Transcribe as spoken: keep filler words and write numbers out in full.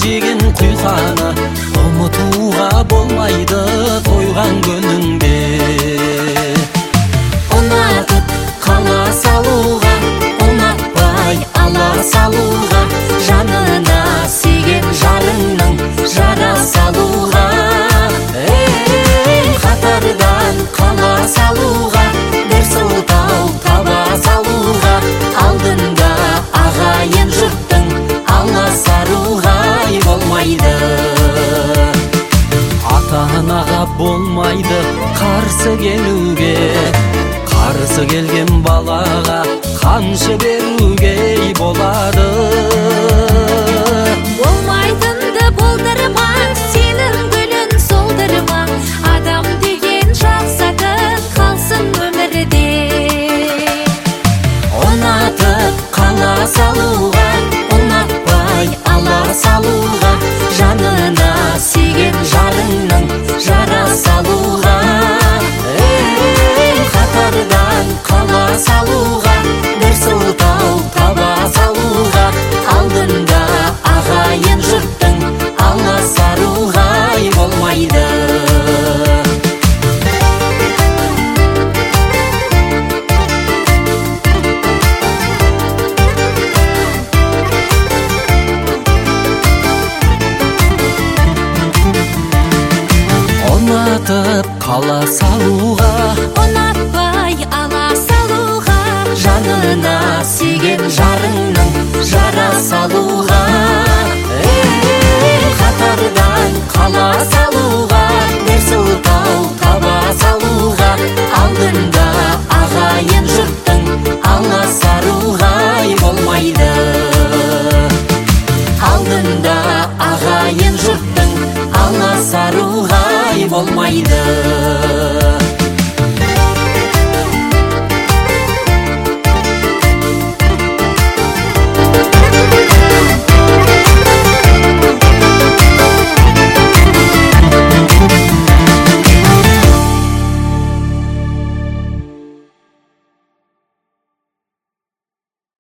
жеген куйханы ұмытуға болмайды тойған күніңде. Ұнатып қала салуға, ұнатпай ала салуға, жанына сүйген жарыңның жара салуға, қатардан қала салуға, бір сылтау таба салуға, алдында ағайын жұрттың аласаруға болмайды. Ата-анаға болмайды қарсы келуге, қарсы келген балаға қамшы беруге болады. Болмайтынды болдырма, сенің гүлін солдырма, адам деген жақсаты қалсын өмірде. Ұнатып қала салуға, ұнатпай ала салуға, жанына сүйген жарыңның жара салуға, қатардан қала салуға, бір сылтау таба салуға, алдында ағайын жұрттың аласаруға болмайды. Ұнатып қала салуға, Ұнатпай ала салуға, жанына сүйген жарыңның жара салуға, қатардан қала салуға, бір сылтау таба салуға, алдында ағайын жұрттың аласаруға болмайды. Алдында ағайын жұрттың аласаруға болмайды.